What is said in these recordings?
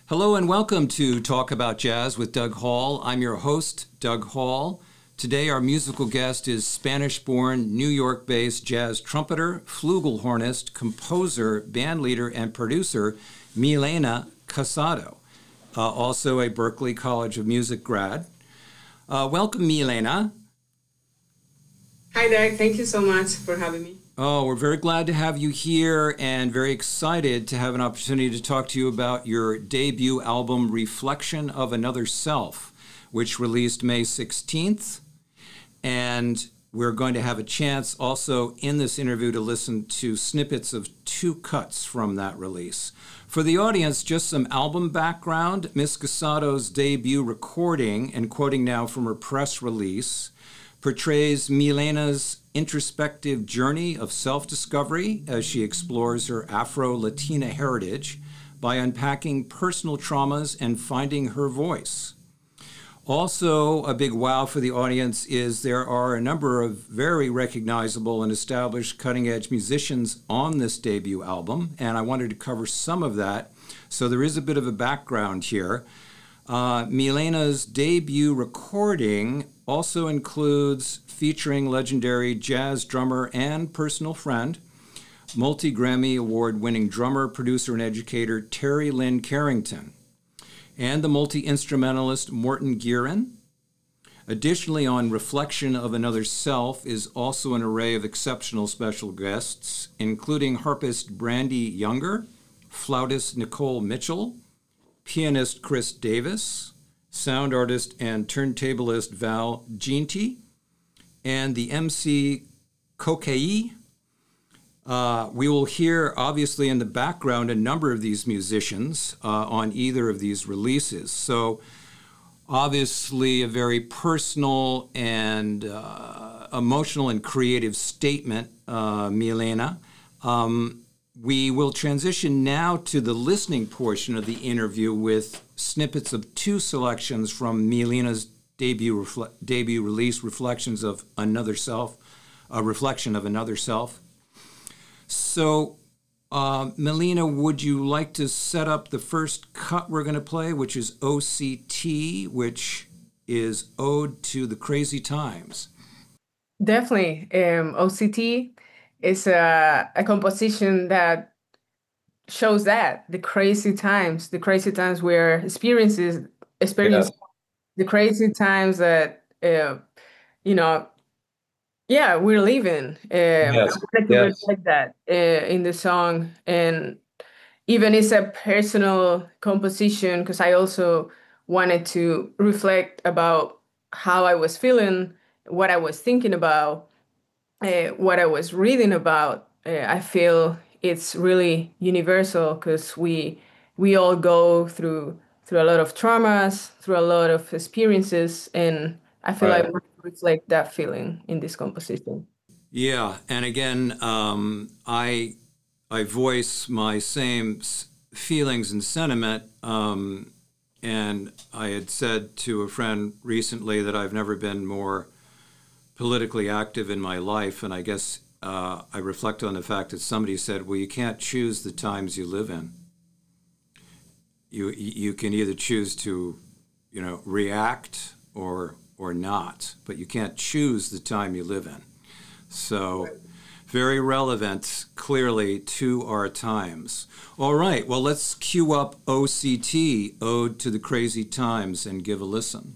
Hello and welcome to Talk About Jazz with Doug Hall. I'm your host, Doug Hall. Today our musical guest is Spanish-born, New York-based jazz trumpeter, flugelhornist, composer, bandleader, and producer Milena Casado, also a Berklee College of Music grad. Welcome, Milena. Hi, Doug. Thank you so much for having me. Oh, we're very glad to have you here and very excited to have an opportunity to talk to you about your debut album, Reflection of Another Self, which released May 16th. And we're going to have a chance also in this interview to listen to snippets of two cuts from that release. For the audience, just some album background. Miss Casado's debut recording, and quoting now from her press release, portrays Milena's introspective journey of self-discovery as she explores her Afro-Latina heritage by unpacking personal traumas and finding her voice. Also, a big wow for the audience is there are a number of very recognizable and established cutting-edge musicians on this debut album, and I wanted to cover some of that. So there is a bit of a background here. Milena's debut recording also includes featuring legendary jazz drummer and personal friend, multi-Grammy award-winning drummer, producer, and educator Terry Lynn Carrington, and the multi-instrumentalist Morton Guerin. Additionally, on Reflection of Another Self is also an array of exceptional special guests, including harpist Brandy Younger, flautist Nicole Mitchell, pianist Chris Davis, sound artist and turntablist Val Ginty, and the MC Kokei. We will hear, obviously, in the background, a number of these musicians on either of these releases. So, obviously, a very personal and emotional and creative statement, Milena. We will transition now to the listening portion of the interview with snippets of two selections from Milena's debut release, Reflections of Another Self, a Reflection of Another Self. So, Milena, would you like to set up the first cut we're going to play, which is OCT, which is Ode to the Crazy Times? Definitely. OCT is a composition that shows that the crazy times we're experiencing the crazy times that, we're living. I wanted to reflect that in the song. And even it's a personal composition because I also wanted to reflect about how I was feeling, what I was thinking about, what I was reading about. I feel it's really universal because we all go through a lot of traumas, through a lot of experiences, and I feel like I want to reflect that feeling in this composition. Yeah, and again, I voice my same feelings and sentiment, and I had said to a friend recently that I've never been more politically active in my life, and I guess I reflect on the fact that somebody said, well, you can't choose the times you live in. You can either choose to, react or not, but you can't choose the time you live in. So very relevant, clearly, to our times. All right, well, let's cue up OCT, Ode to the Crazy Times, and give a listen.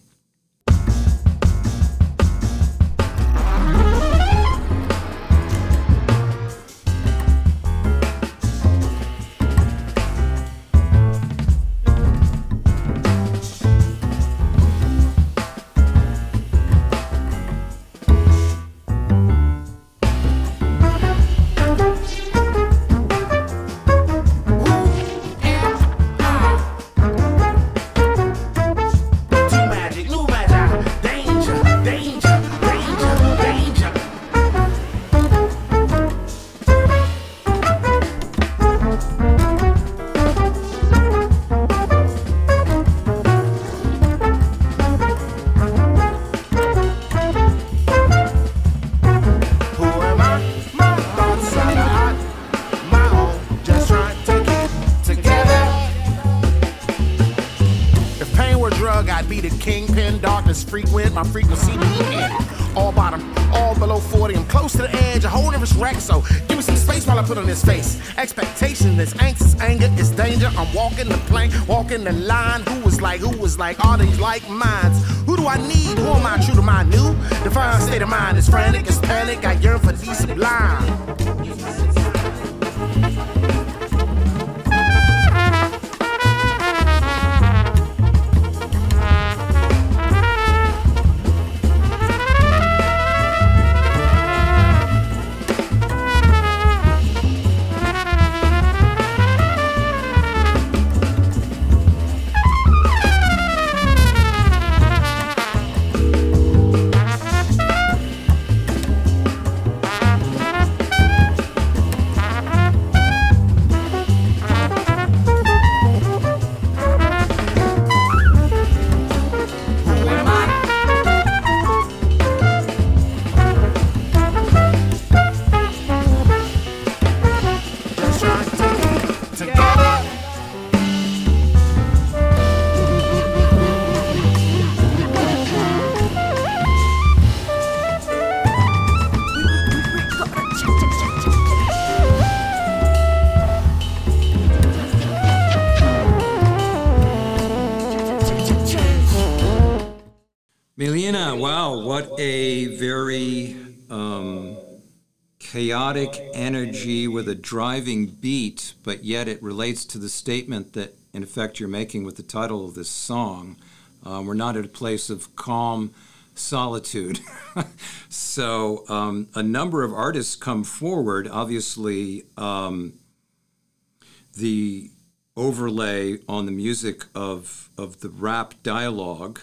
I'd be the kingpin, darkness frequent, my frequency be in. All bottom, all below 40, I'm close to the edge, a whole nervous wreck, so give me some space while I put on this face. Expectation is anxious, anger is danger, I'm walking the plank, walking the line. Who was like, all these like minds? Who do I need, who am I, true to my new? Divine state of mind is frantic, it's panic, I yearn for the sublime. Melina, wow, what a very chaotic energy with a driving beat, but yet it relates to the statement that, in effect, you're making with the title of this song. We're not at a place of calm solitude. So a number of artists come forward. Obviously, the overlay on the music of the rap dialogue,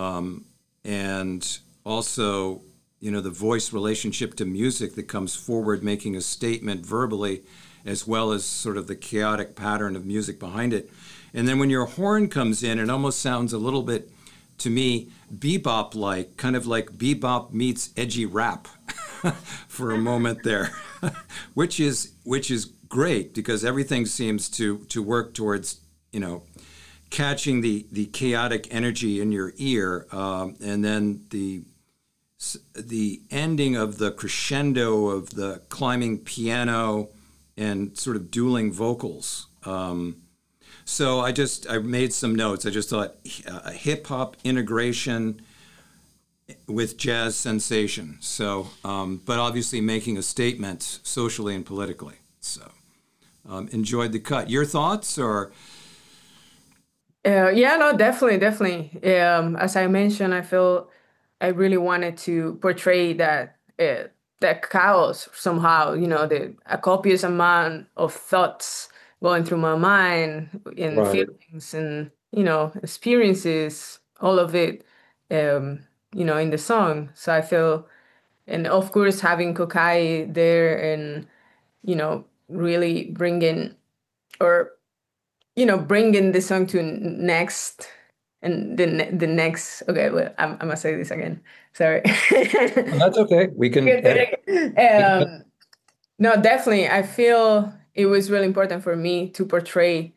and also, you know, the voice relationship to music that comes forward, making a statement verbally, as well as sort of the chaotic pattern of music behind it. And then when your horn comes in, it almost sounds a little bit, to me, bebop-like, kind of like bebop meets edgy rap for a moment there, which is great, because everything seems to work towards, you know, catching the chaotic energy in your ear, and then the ending of the crescendo of the climbing piano and sort of dueling vocals. So I made some notes. I just thought a hip hop integration with jazz sensation. So, but obviously making a statement socially and politically. So, enjoyed the cut. Your thoughts, or? Yeah, no, definitely. As I mentioned, I feel I really wanted to portray that chaos somehow. You know, a copious amount of thoughts going through my mind, and Right. feelings, and experiences, all of it. In the song. So I feel, and of course, having Kokai there, and really or bringing the song to next, and the next. Okay, well, I'm gonna say this again. Sorry. That's okay. We can. No, definitely. I feel it was really important for me to portray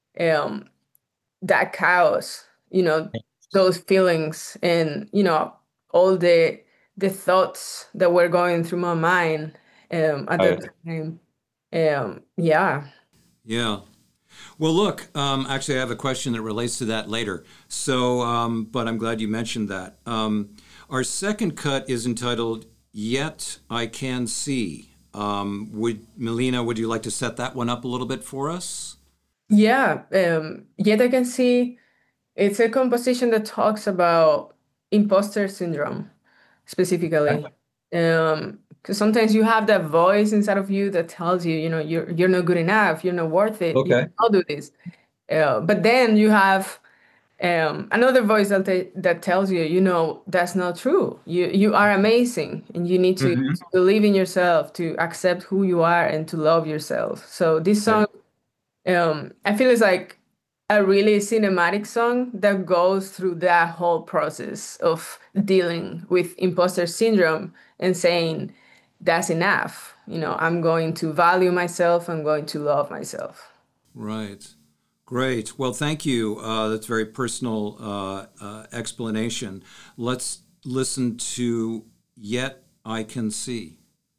that chaos. Those feelings, and all the thoughts that were going through my mind at that time. Yeah. Yeah. Well, look, actually, I have a question that relates to that later. So, but I'm glad you mentioned that. Our second cut is entitled "Yet I Can See." Melina, would you like to set that one up a little bit for us? Yeah. Yet I Can See. It's a composition that talks about imposter syndrome specifically. Because sometimes you have that voice inside of you that tells you, you're not good enough, you're not worth it, you cannot do this. But then you have another voice that tells you, that's not true. You are amazing, and you need to believe in yourself, to accept who you are, and to love yourself. So this song, I feel, is like a really cinematic song that goes through that whole process of dealing with imposter syndrome and saying, that's enough. I'm going to value myself. I'm going to love myself. Right. Great. Well, thank you. That's a very personal explanation. Let's listen to Yet I Can See.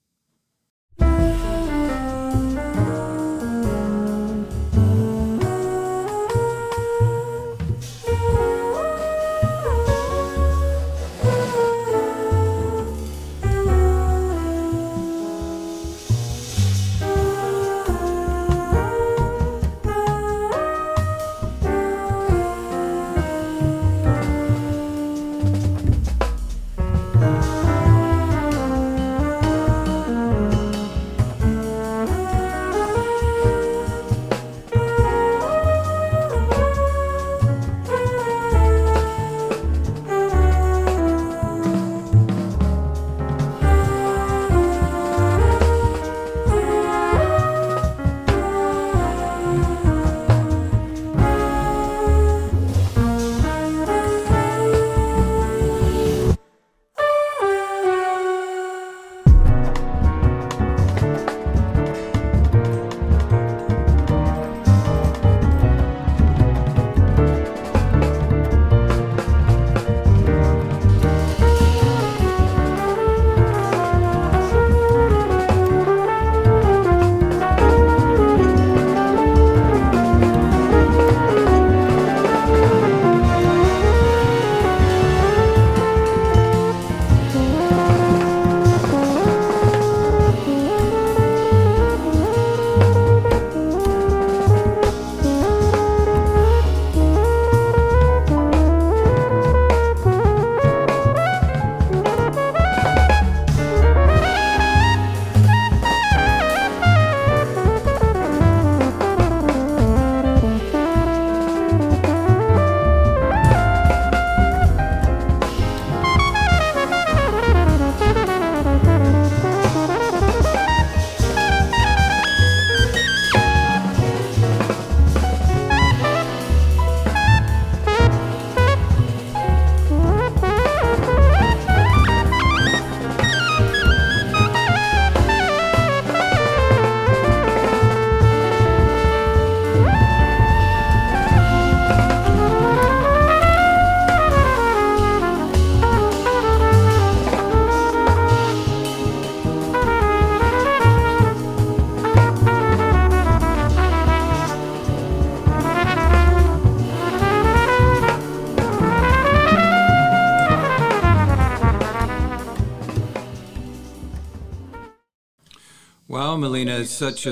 Well, Melina, it's such a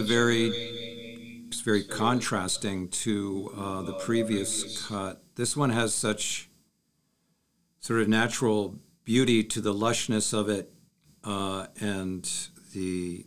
it's very contrasting to the previous cut. This one has such sort of natural beauty to the lushness of it, and the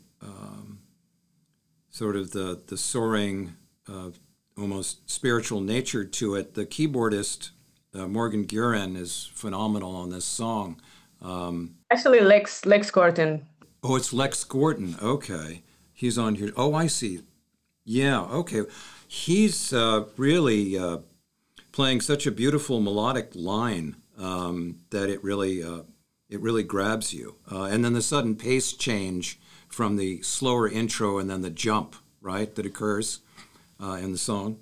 sort of the soaring, almost spiritual nature to it. The keyboardist, Morgan Guerin, is phenomenal on this song. Actually, Lex Corton. Oh, it's Lex Gorton. Okay. He's on here. Oh, I see. Yeah, okay. He's really playing such a beautiful melodic line that it really grabs you. And then the sudden pace change from the slower intro and then the jump, right, that occurs in the song.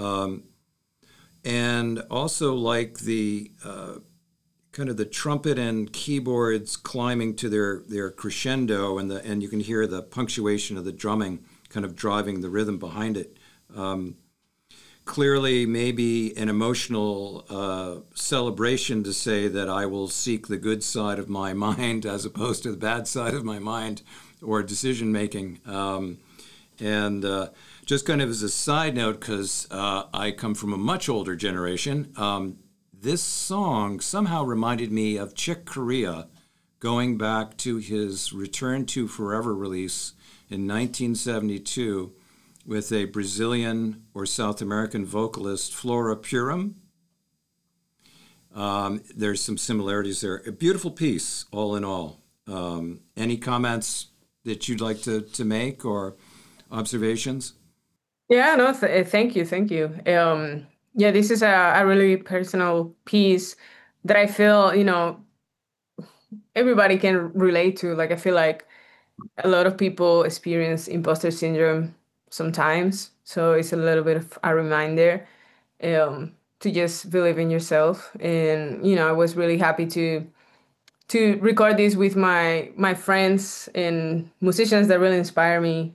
And also like the kind of the trumpet and keyboards climbing to their crescendo, and you can hear the punctuation of the drumming kind of driving the rhythm behind it. Clearly, maybe an emotional celebration to say that I will seek the good side of my mind as opposed to the bad side of my mind or decision making. And just kind of as a side note, because I come from a much older generation, this song somehow reminded me of Chick Corea going back to his Return to Forever release in 1972 with a Brazilian or South American vocalist, Flora Purim. There's some similarities there. A beautiful piece, all in all. Any comments that you'd like to make or observations? Yeah, no, thank you. Yeah, this is a really personal piece that I feel, everybody can relate to. Like, I feel like a lot of people experience imposter syndrome sometimes. So it's a little bit of a reminder to just believe in yourself. And I was really happy to record this with my friends and musicians that really inspire me.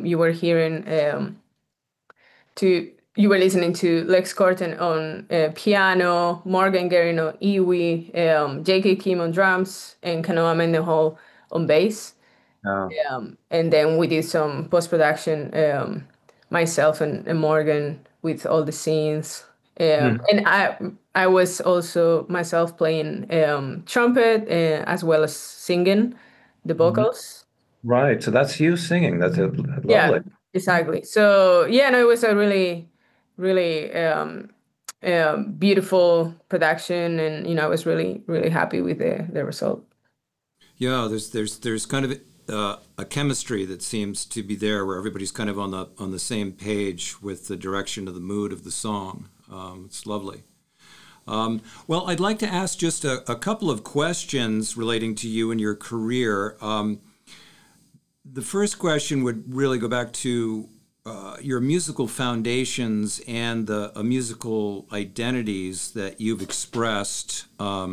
You were listening to Lex Corton on piano, Morgan Guerin on iwi, J.K. Kim on drums, and Kanoa Mendenhall on bass. Oh. And then we did some post-production, myself and Morgan with all the scenes. And I was also myself playing trumpet as well as singing the vocals. Right. So that's you singing. That's lovely. Yeah, exactly. So no, it was a really, really beautiful production, and I was really, really happy with the result. Yeah, there's kind of a chemistry that seems to be there where everybody's kind of on the same page with the direction of the mood of the song. It's lovely. Well, I'd like to ask just a couple of questions relating to you and your career. The first question would really go back to your musical foundations and the musical identities that you've expressed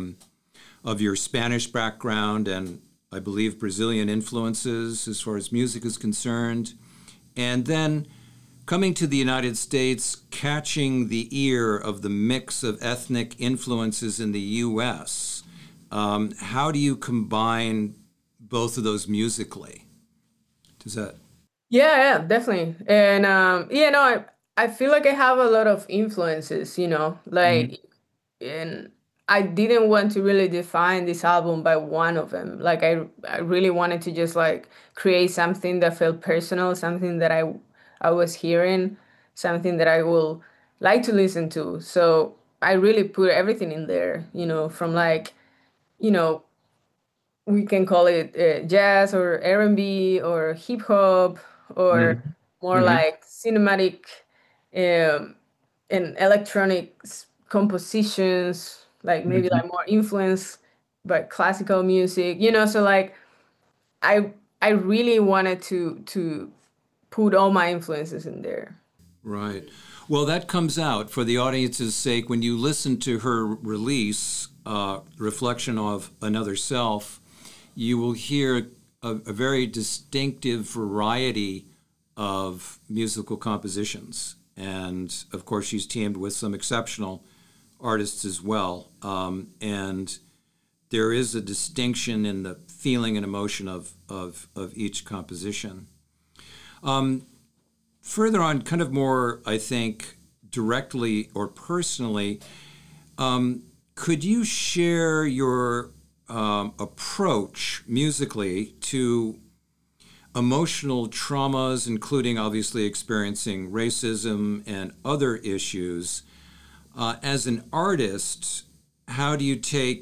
of your Spanish background and I believe Brazilian influences as far as music is concerned. And then coming to the United States, catching the ear of the mix of ethnic influences in the U.S. How do you combine both of those musically? Does that? Yeah, definitely. And I feel like I have a lot of influences, like, and I didn't want to really define this album by one of them. Like I really wanted to just like create something that felt personal, something that I was hearing, something that I will like to listen to. So I really put everything in there, from like, you know, we can call it jazz or R&B or hip hop or more like cinematic um, and electronic compositions, like maybe like more influenced by classical music, so like I really wanted to put all my influences in there. Right. Well, that comes out for the audience's sake when you listen to her release, Reflection of Another Self. You will hear a very distinctive variety of musical compositions. And of course, she's teamed with some exceptional artists as well. And there is a distinction in the feeling and emotion of each composition. Further on, kind of more, I think, directly or personally, could you share your approach musically to emotional traumas, including obviously experiencing racism and other issues? As an artist, how do you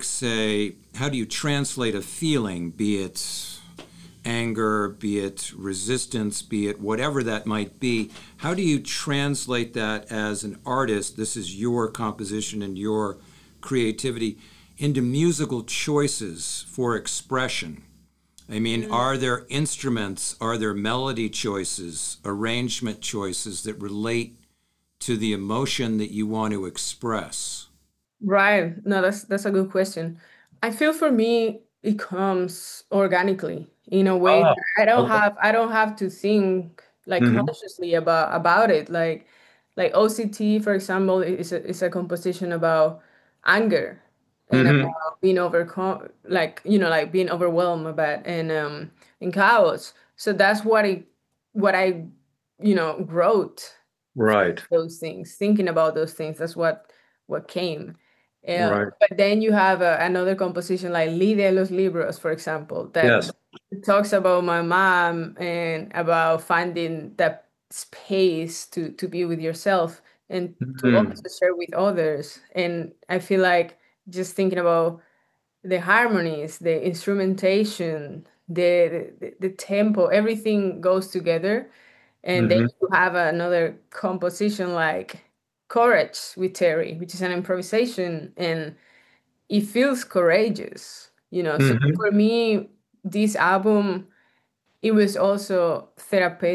translate a feeling, be it anger, be it resistance, be it whatever that might be? How do you translate that as an artist? This is your composition and your creativity into musical choices for expression. I mean, are there instruments, are there melody choices, arrangement choices that relate to the emotion that you want to express? Right. No, that's a good question. I feel for me it comes organically in a way that I don't have to think like consciously about it. Like OCT, for example, is a composition about anger and about being overcome, like like being overwhelmed about and chaos. So that's what I wrote. Right. Those things, thinking about those things. That's what came. Right. But then you have another composition like Lidia los Libros, for example, that talks about my mom and about finding that space to be with yourself and to also share with others. And I feel like just thinking about the harmonies, the instrumentation, the tempo, everything goes together. And then you have another composition like Courage with Terry, which is an improvisation, and it feels courageous, So for me, this album, it was also therapeutic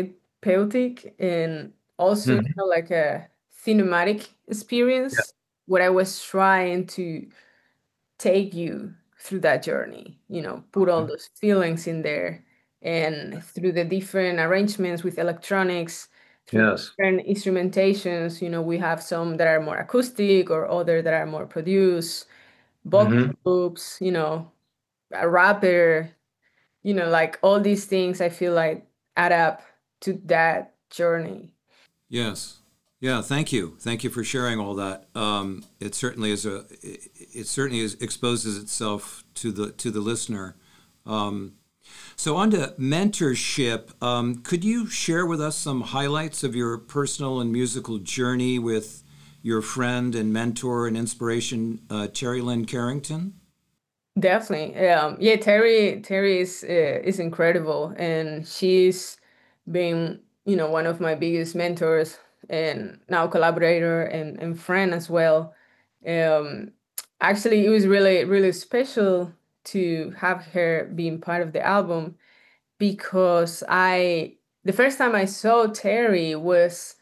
therapeutic and also kind of like a cinematic experience where I was trying to take you through that journey, put all those feelings in there and through the different arrangements with electronics, through different instrumentations, we have some that are more acoustic or other that are more produced, vocal loops, a rapper, like all these things I feel like add up to that journey. Yes. Yeah, thank you. Thank you for sharing all that. It certainly exposes itself to the listener. So on to mentorship. Could you share with us some highlights of your personal and musical journey with your friend and mentor and inspiration, Terry Lynn Carrington? Definitely. Yeah, Terry is incredible, and she's been, one of my biggest mentors and now collaborator and friend as well. Um, Actually, it was really, really special to have her being part of the album because the first time I saw Terry was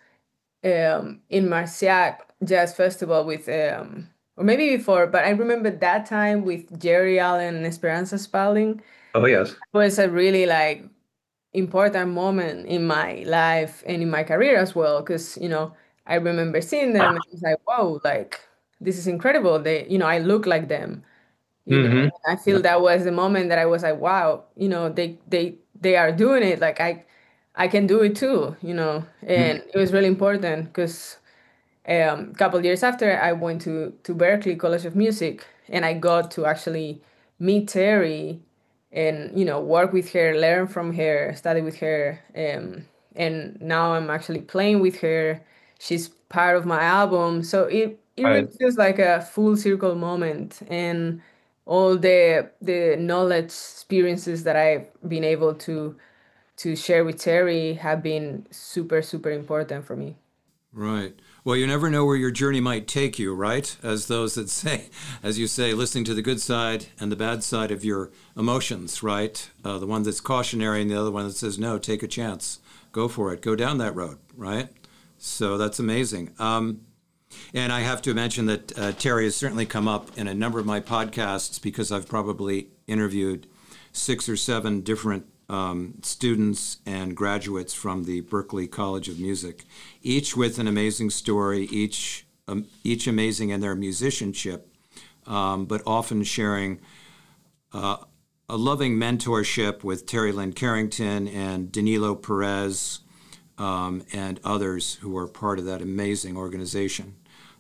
in Marciac Jazz Festival with or maybe before, but I remember that time with Jerry Allen and Esperanza Spalding. Oh yes, it was a really like important moment in my life and in my career as well, because I remember seeing them and I was like, wow, like this is incredible. They, I look like them. I feel that was the moment that I was like, wow, they are doing it. Like I can do it too, and it was really important because a couple years after I went to Berklee College of Music and I got to actually meet Terry and work with her, learn from her, study with her, and now I'm actually playing with her. She's part of my album, so it really feels like a full circle moment, and all the knowledge experiences that I've been able to share with Terry have been super, super important for me. Right. Well, you never know where your journey might take you, right? As those that say, as you say, listening to the good side and the bad side of your emotions, right? The one that's cautionary and the other one that says, no, take a chance. Go for it. Go down that road, right? So that's amazing. And I have to mention that Terry has certainly come up in a number of my podcasts because I've probably interviewed 6 or 7 different students and graduates from the Berklee College of Music, each with an amazing story, each amazing in their musicianship, but often sharing a loving mentorship with Terry Lynn Carrington and Danilo Perez and others who are part of that amazing organization.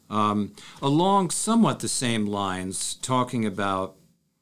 Along somewhat the same lines, talking about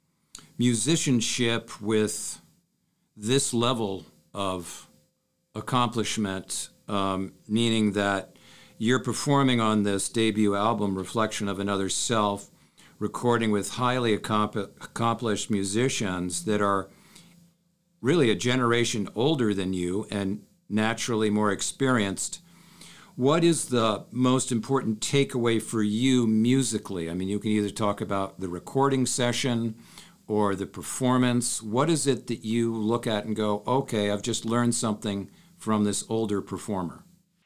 musicianship with this level of accomplishment, meaning that you're performing on this debut album, Reflection of Another Self, recording with highly accomplished musicians that are really a generation older than you and naturally more experienced. What is the most important takeaway for you musically? I mean, you can either talk about the recording session or the performance. What is it that you look at and go, okay, I've just learned something from this older performer?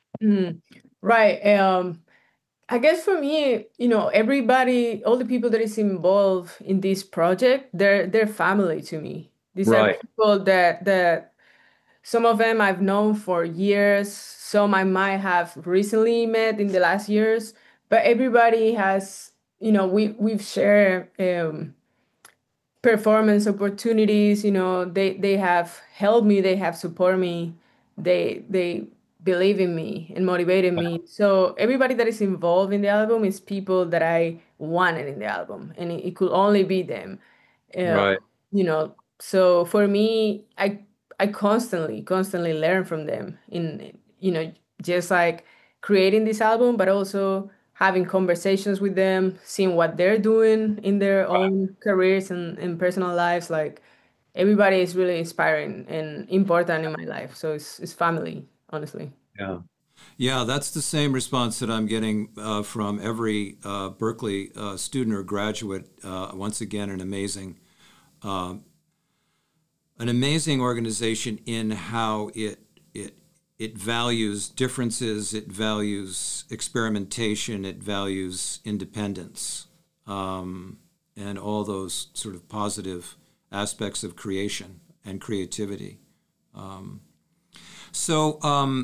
Right. I guess for me, everybody, all the people that is involved in this project, they're family to me. These are people that some of them I've known for years, some I might have recently met in the last years, but everybody has, we've shared performance opportunities. They have helped me, they have supported me, they believe in me and motivated me. So everybody that is involved in the album is people that I wanted in the album, and it could only be them. Right. So for me, I constantly learn from them in just like creating this album, but also having conversations with them, seeing what they're doing in their own careers and personal lives. Like everybody is really inspiring and important in my life. So it's family, honestly. Yeah. Yeah, that's the same response that I'm getting from every Berklee student or graduate. Once again, an amazing organization in how it it values differences, it values experimentation, it values independence, and all those sort of positive aspects of creation and creativity. So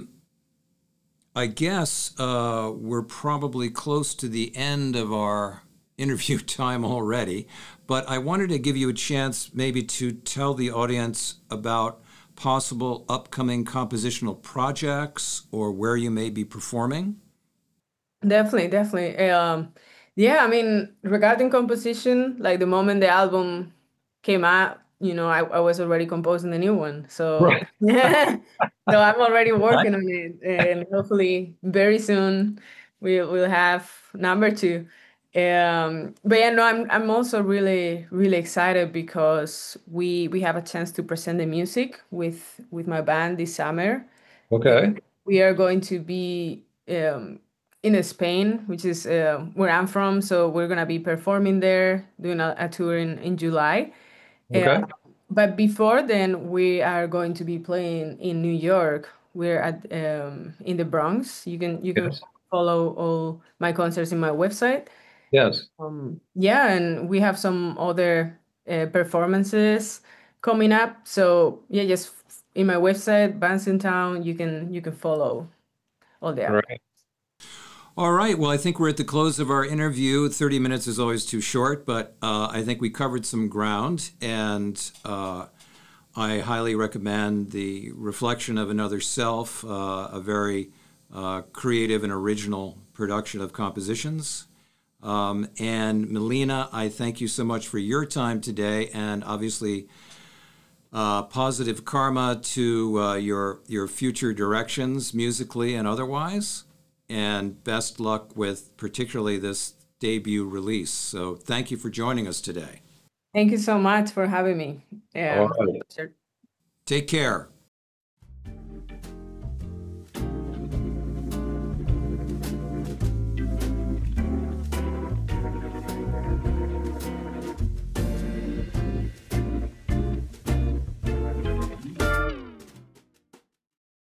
I guess we're probably close to the end of our interview time already, but I wanted to give you a chance maybe to tell the audience about possible upcoming compositional projects or where you may be performing. Definitely. Yeah, I mean, regarding composition, like the moment the album came out, I was already composing the new one. So right. so I'm already working on it, and hopefully very soon we'll have number two. But yeah, no, I'm also really really excited because we have a chance to present the music with my band this summer. Okay. We are going to be in Spain, which is where I'm from. So we're gonna be performing there, doing a tour in July. Okay. But before then, we are going to be playing in New York. We're at in the Bronx. You can Yes. follow all my concerts in my website. Yes. Yeah, and we have some other performances coming up. So yeah, just in my website, Bandsintown, you can follow all the Right. All right. Well, I think we're at the close of our interview. 30 minutes is always too short, but I think we covered some ground, and I highly recommend the Reflection of Another Self, a very creative and original production of compositions. And Melina, I thank you so much for your time today, and obviously positive karma to your future directions musically and otherwise. And best luck with particularly this debut release. So thank you for joining us today. Thank you so much for having me. All right. Take care.